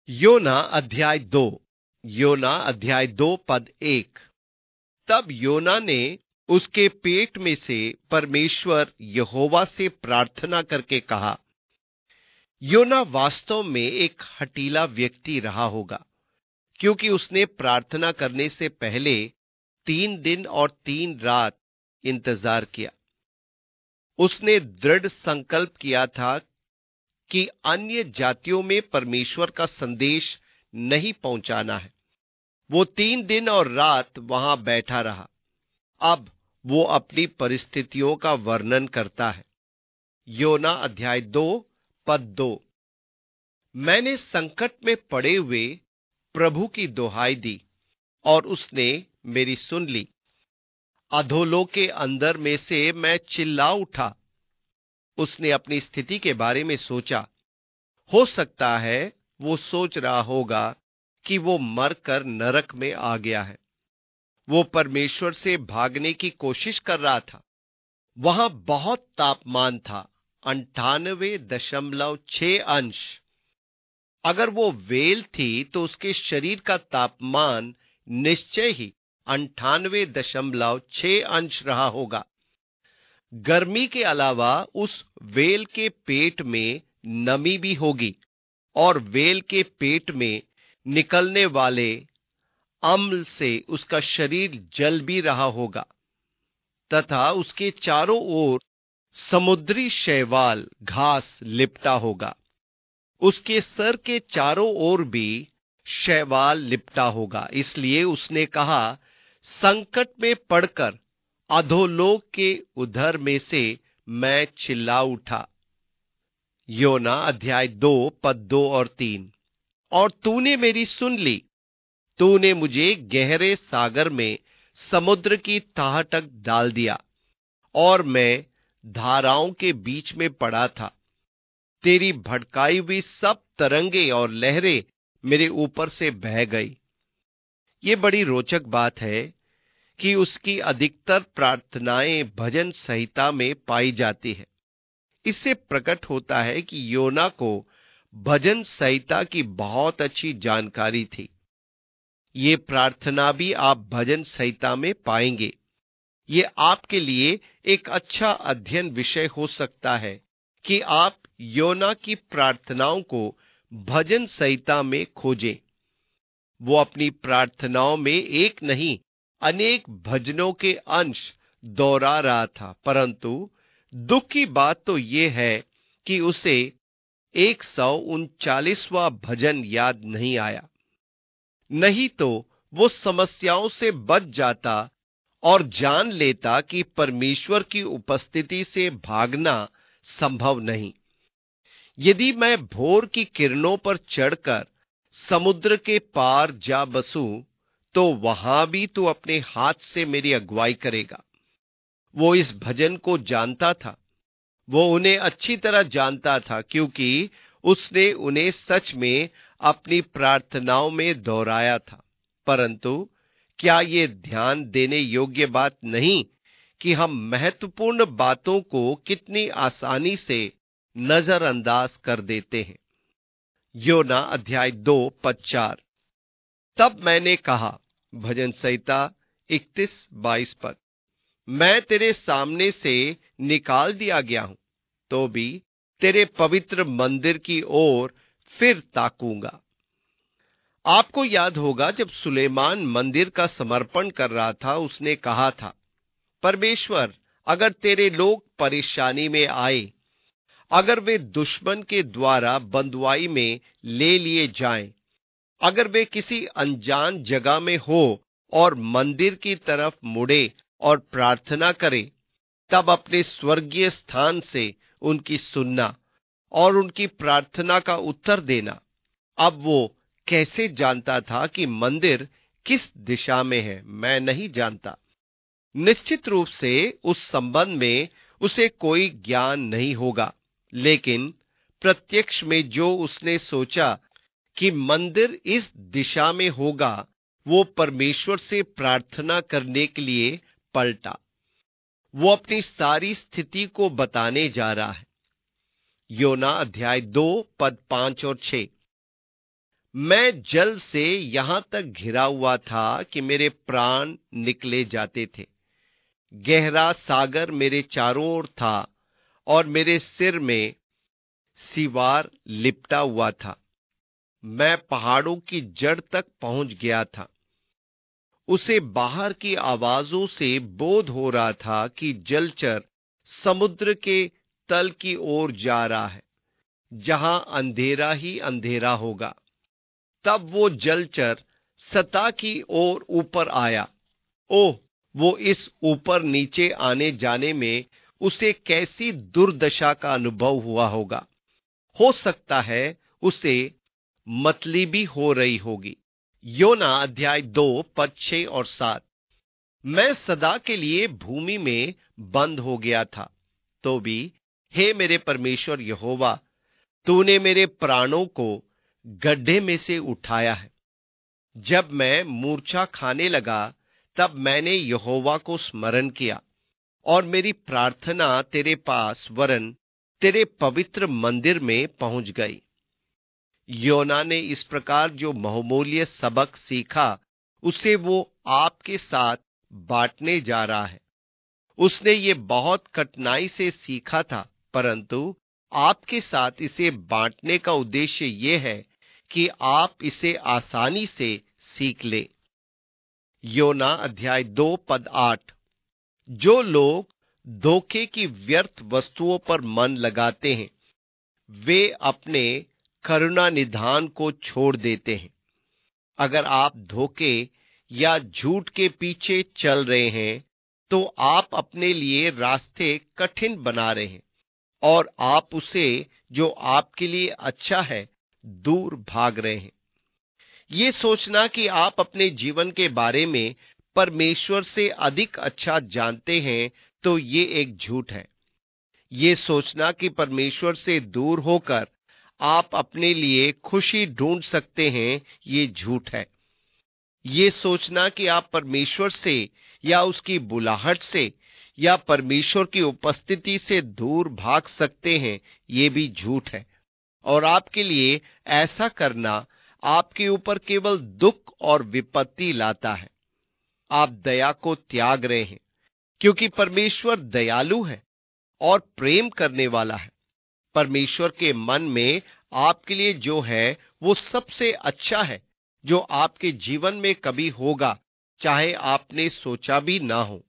योना अध्याय 2। योना अध्याय 2 पद 1। तब योना ने उसके पेट में से परमेश्वर यहोवा से प्रार्थना करके कहा। योना वास्तव में एक हठीला व्यक्ति रहा होगा, क्योंकि उसने प्रार्थना करने से पहले 3 दिन और 3 रात इंतजार किया। उसने दृढ़ संकल्प किया था कि अन्य जातियों में परमेश्वर का संदेश नहीं पहुंचाना है। वो 3 दिन और रात वहां बैठा रहा। अब वो अपनी परिस्थितियों का वर्णन करता है। योना अध्याय 2 पद 2। मैंने संकट में पड़े हुए प्रभु की दुहाई दी और उसने मेरी सुन ली। अधोलोक के अंदर में से मैं चिल्ला उठा। उसने अपनी स्थिति के बारे में सोचा। हो सकता है वो सोच रहा होगा कि वो मरकर नरक में आ गया है। वो परमेश्वर से भागने की कोशिश कर रहा था। वहां बहुत तापमान था, 98.6 अंश। अगर वो वेल थी तो उसके शरीर का तापमान निश्चय ही 98.6 अंश रहा होगा। गर्मी के अलावा उस वेल के पेट में नमी भी होगी और वेल के पेट में निकलने वाले अम्ल से उसका शरीर जल भी रहा होगा तथा उसके चारों ओर समुद्री शैवाल घास लिपटा होगा। उसके सर के चारों ओर भी शैवाल लिपटा होगा। इसलिए उसने कहा, संकट में पड़कर अधोलोक के उधर में से मैं चिल्ला उठा। योना अध्याय 2 पद 2 और 3। और तूने मेरी सुन ली। तूने मुझे गहरे सागर में समुद्र की तह तक डाल दिया और मैं धाराओं के बीच में पड़ा था। तेरी भड़काई हुई सब तरंगे और लहरें मेरे ऊपर से बह गई। ये बड़ी रोचक बात है कि उसकी अधिकतर प्रार्थनाएं भजन संहिता में पाई जाती है। इससे प्रकट होता है कि योना को भजन संहिता की बहुत अच्छी जानकारी थी। ये प्रार्थना भी आप भजन संहिता में पाएंगे। ये आपके लिए एक अच्छा अध्ययन विषय हो सकता है कि आप योना की प्रार्थनाओं को भजन संहिता में खोजें। वो अपनी प्रार्थनाओं में एक नहीं अनेक भजनों के अंश दोहरा रहा था, परंतु दुख की बात तो यह है कि उसे 139वां भजन याद नहीं आया। नहीं तो वो समस्याओं से बच जाता और जान लेता कि परमेश्वर की उपस्थिति से भागना संभव नहीं। यदि मैं भोर की किरणों पर चढ़कर समुद्र के पार जा बसूं, तो वहां भी तू अपने हाथ से मेरी अगुवाई करेगा। वो इस भजन को जानता था। वो उन्हें अच्छी तरह जानता था, क्योंकि उसने उन्हें सच में अपनी प्रार्थनाओं में दोहराया था। परंतु क्या ये ध्यान देने योग्य बात नहीं कि हम महत्वपूर्ण बातों को कितनी आसानी से नजरअंदाज कर देते हैं। योना अध्याय 2 पद 4। तब मैंने कहा, भजन संहिता 31-22 पद, मैं तेरे सामने से निकाल दिया गया हूं, तो भी तेरे पवित्र मंदिर की ओर फिर ताकूंगा। आपको याद होगा, जब सुलेमान मंदिर का समर्पण कर रहा था, उसने कहा था, परमेश्वर, अगर तेरे लोग परेशानी में आए, अगर वे दुश्मन के द्वारा बंधुआई में ले लिए जाएं, अगर वे किसी अनजान जगह में हो और मंदिर की तरफ मुड़े और प्रार्थना करें, तब अपने स्वर्गीय स्थान से उनकी सुनना और उनकी प्रार्थना का उत्तर देना। अब वो कैसे जानता था कि मंदिर किस दिशा में है? मैं नहीं जानता। निश्चित रूप से उस संबंध में उसे कोई ज्ञान नहीं होगा, लेकिन प्रत्यक्ष में जो उसने सोचा कि मंदिर इस दिशा में होगा, वो परमेश्वर से प्रार्थना करने के लिए पलटा। वो अपनी सारी स्थिति को बताने जा रहा है। योना अध्याय 2 पद 5 और 6। मैं जल से यहां तक घिरा हुआ था कि मेरे प्राण निकले जाते थे। गहरा सागर मेरे चारों ओर था और मेरे सिर में सिवार लिपटा हुआ था। मैं पहाड़ों की जड़ तक पहुंच गया था। उसे बाहर की आवाजों से बोध हो रहा था कि जलचर समुद्र के तल की ओर जा रहा है, जहां अंधेरा ही अंधेरा होगा। तब वो जलचर सतह की ओर ऊपर आया। ओह, वो इस ऊपर नीचे आने जाने में उसे कैसी दुर्दशा का अनुभव हुआ होगा। हो सकता है उसे मतली भी हो रही होगी। योना अध्याय 2 पद 6 और 7। मैं सदा के लिए भूमि में बंद हो गया था, तो भी हे मेरे परमेश्वर यहोवा, तूने मेरे प्राणों को गड्ढे में से उठाया है। जब मैं मूर्छा खाने लगा, तब मैंने यहोवा को स्मरण किया और मेरी प्रार्थना तेरे पास वरन तेरे पवित्र मंदिर में पहुंच गई। योना ने इस प्रकार जो बहुमूल्य सबक सीखा, उसे वो आपके साथ बांटने जा रहा है। उसने ये बहुत कठिनाई से सीखा था, परंतु आपके साथ इसे बांटने का उद्देश्य ये है कि आप इसे आसानी से सीख ले। योना अध्याय 2 पद 8। जो लोग धोखे की व्यर्थ वस्तुओं पर मन लगाते हैं, वे अपने करुणा निधान को छोड़ देते हैं। अगर आप धोखे या झूठ के पीछे चल रहे हैं, तो आप अपने लिए रास्ते कठिन बना रहे हैं और आप उसे जो आपके लिए अच्छा है दूर भाग रहे हैं। ये सोचना कि आप अपने जीवन के बारे में परमेश्वर से अधिक अच्छा जानते हैं, तो ये एक झूठ है। ये सोचना कि परमेश्वर से दूर होकर आप अपने लिए खुशी ढूंढ सकते हैं, ये झूठ है। ये सोचना कि आप परमेश्वर से या उसकी बुलाहट से या परमेश्वर की उपस्थिति से दूर भाग सकते हैं, ये भी झूठ है। और आपके लिए ऐसा करना आपके ऊपर केवल दुख और विपत्ति लाता है। आप दया को त्याग रहे हैं, क्योंकि परमेश्वर दयालु है और प्रेम करने वाला है। परमेश्वर के मन में आपके लिए जो है वो सबसे अच्छा है जो आपके जीवन में कभी होगा, चाहे आपने सोचा भी ना हो।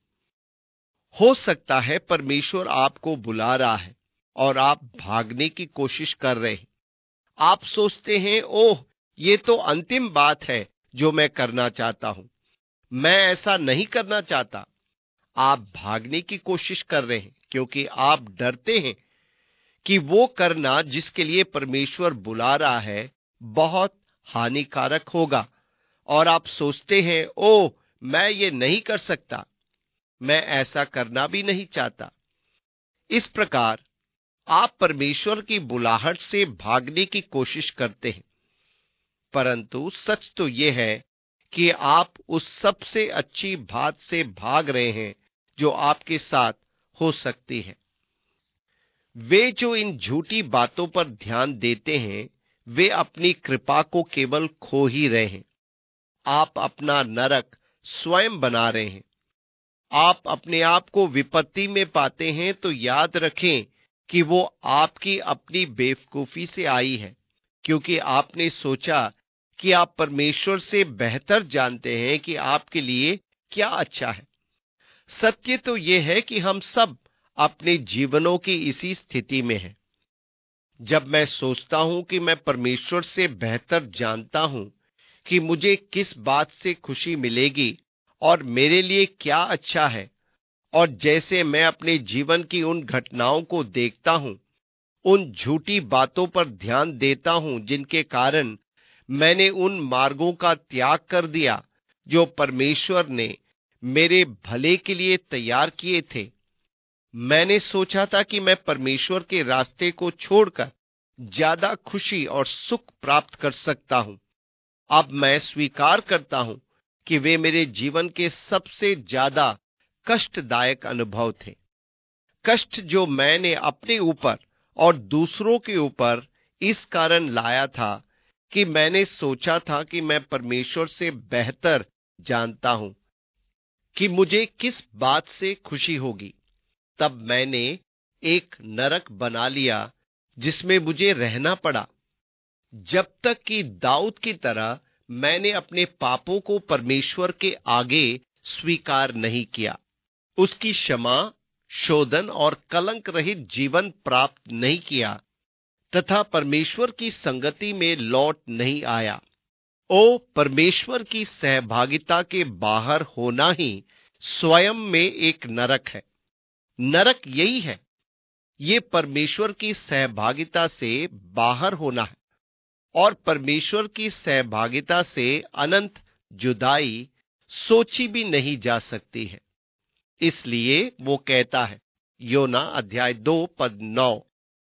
हो सकता है परमेश्वर आपको बुला रहा है और आप भागने की कोशिश कर रहे हैं। आप सोचते हैं, ओह, ये तो अंतिम बात है जो मैं करना चाहता हूं। मैं ऐसा नहीं करना चाहता। आप भागने की कोशिश कर रहे हैं क्योंकि आप डरते हैं कि वो करना जिसके लिए परमेश्वर बुला रहा है बहुत हानिकारक होगा, और आप सोचते हैं, ओह, मैं ये नहीं कर सकता, मैं ऐसा करना भी नहीं चाहता। इस प्रकार आप परमेश्वर की बुलाहट से भागने की कोशिश करते हैं, परंतु सच तो यह है कि आप उस सबसे अच्छी बात से भाग रहे हैं जो आपके साथ हो सकती है। वे जो इन झूठी बातों पर ध्यान देते हैं, वे अपनी कृपा को केवल खो ही रहे हैं। आप अपना नरक स्वयं बना रहे हैं। आप अपने आप को विपत्ति में पाते हैं तो याद रखें कि वो आपकी अपनी बेवकूफी से आई है, क्योंकि आपने सोचा कि आप परमेश्वर से बेहतर जानते हैं कि आपके लिए क्या अच्छा है। सत्य तो यह है कि हम सब अपने जीवनों की इसी स्थिति में हैं। जब मैं सोचता हूं कि मैं परमेश्वर से बेहतर जानता हूं कि मुझे किस बात से खुशी मिलेगी और मेरे लिए क्या अच्छा है, और जैसे मैं अपने जीवन की उन घटनाओं को देखता हूं, उन झूठी बातों पर ध्यान देता हूं जिनके कारण मैंने उन मार्गों का त्याग कर दिया जो परमेश्वर ने मेरे भले के लिए तैयार किए थे। मैंने सोचा था कि मैं परमेश्वर के रास्ते को छोड़कर ज्यादा खुशी और सुख प्राप्त कर सकता हूं। अब मैं स्वीकार करता हूं कि वे मेरे जीवन के सबसे ज्यादा कष्टदायक अनुभव थे। कष्ट जो मैंने अपने ऊपर और दूसरों के ऊपर इस कारण लाया था कि मैंने सोचा था कि मैं परमेश्वर से बेहतर जानता हूं कि मुझे किस बात से खुशी होगी, तब मैंने एक नरक बना लिया जिसमें मुझे रहना पड़ा, जब तक कि दाऊद की तरह मैंने अपने पापों को परमेश्वर के आगे स्वीकार नहीं किया, उसकी क्षमा, शोधन और कलंक रहित जीवन प्राप्त नहीं किया तथा परमेश्वर की संगति में लौट नहीं आया। ओ, परमेश्वर की सहभागिता के बाहर होना ही स्वयं में एक नरक है। नरक यही है, ये परमेश्वर की सहभागिता से बाहर होना है और परमेश्वर की सहभागिता से अनंत जुदाई सोची भी नहीं जा सकती है। इसलिए वो कहता है, योना अध्याय 2 पद 9,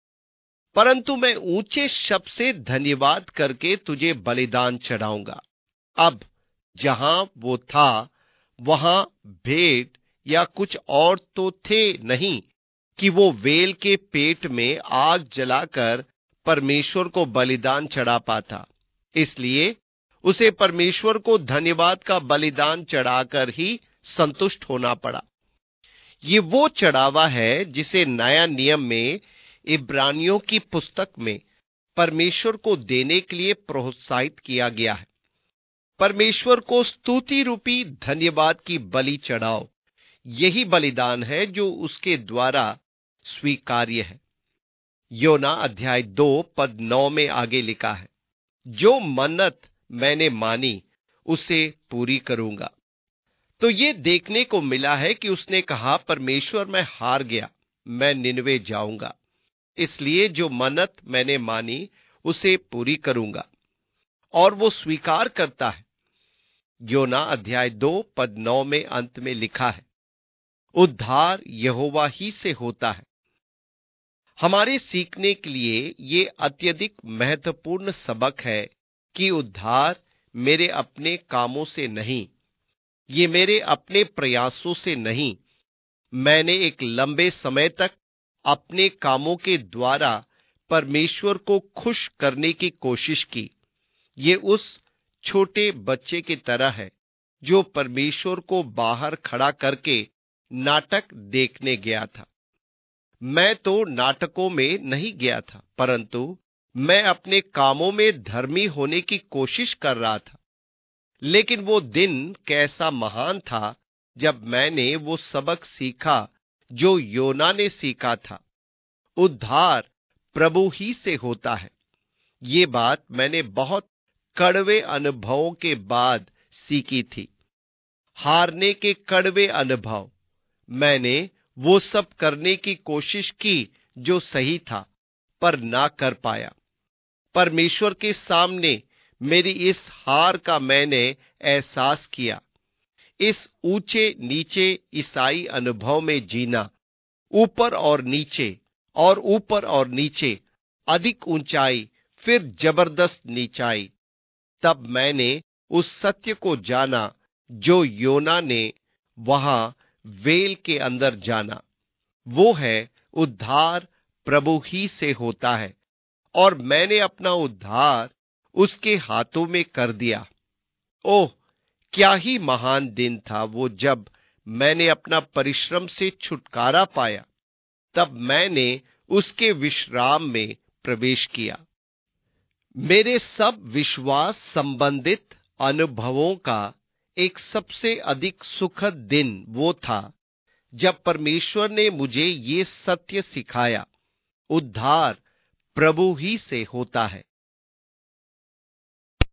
परंतु मैं ऊंचे शब्द से धन्यवाद करके तुझे बलिदान चढ़ाऊंगा। अब जहां वो था वहां भेड़ या कुछ और तो थे नहीं कि वो वेल के पेट में आग जलाकर परमेश्वर को बलिदान चढ़ा पाता। इसलिए उसे परमेश्वर को धन्यवाद का बलिदान चढ़ाकर ही संतुष्ट होना पड़ा। ये वो चढ़ावा है जिसे नया नियम में इब्रानियों की पुस्तक में परमेश्वर को देने के लिए प्रोत्साहित किया गया है। परमेश्वर को स्तुति रूपी धन्यवाद की बलि चढ़ाओ। यही बलिदान है जो उसके द्वारा स्वीकार्य है। योना अध्याय 2 पद 9 में आगे लिखा है, जो मन्नत मैंने मानी उसे पूरी करूंगा। तो ये देखने को मिला है कि उसने कहा, परमेश्वर मैं हार गया, मैं निनवे जाऊंगा, इसलिए जो मन्नत मैंने मानी उसे पूरी करूंगा, और वो स्वीकार करता है। योना अध्याय 2 पद 9 में अंत में लिखा है, उद्धार यहोवा ही से होता है। हमारे सीखने के लिए ये अत्यधिक महत्वपूर्ण सबक है कि उद्धार मेरे अपने कामों से नहीं, ये मेरे अपने प्रयासों से नहीं। मैंने एक लंबे समय तक अपने कामों के द्वारा परमेश्वर को खुश करने की कोशिश की। ये उस छोटे बच्चे की तरह है जो परमेश्वर को बाहर खड़ा करके नाटक देखने गया था। मैं तो नाटकों में नहीं गया था, परंतु मैं अपने कामों में धर्मी होने की कोशिश कर रहा था। लेकिन वो दिन कैसा महान था जब मैंने वो सबक सीखा जो योना ने सीखा था, उद्धार प्रभु ही से होता है। ये बात मैंने बहुत कड़वे अनुभवों के बाद सीखी थी। हारने के कड़वे अनुभव। मैंने वो सब करने की कोशिश की जो सही था, पर ना कर पाया। परमेश्वर के सामने मेरी इस हार का मैंने एहसास किया। इस ऊंचे नीचे ईसाई अनुभव में जीना, ऊपर और नीचे और ऊपर और नीचे, अधिक ऊंचाई फिर जबरदस्त नीचाई, तब मैंने उस सत्य को जाना जो योना ने वहां वेल के अंदर जाना। वो है, उद्धार प्रभु ही से होता है और मैंने अपना उद्धार उसके हाथों में कर दिया। ओह, क्या ही महान दिन था वो जब मैंने अपना परिश्रम से छुटकारा पाया। तब मैंने उसके विश्राम में प्रवेश किया। मेरे सब विश्वास संबंधित अनुभवों का एक सबसे अधिक सुखद दिन वो था जब परमेश्वर ने मुझे ये सत्य सिखाया, उद्धार प्रभु ही से होता है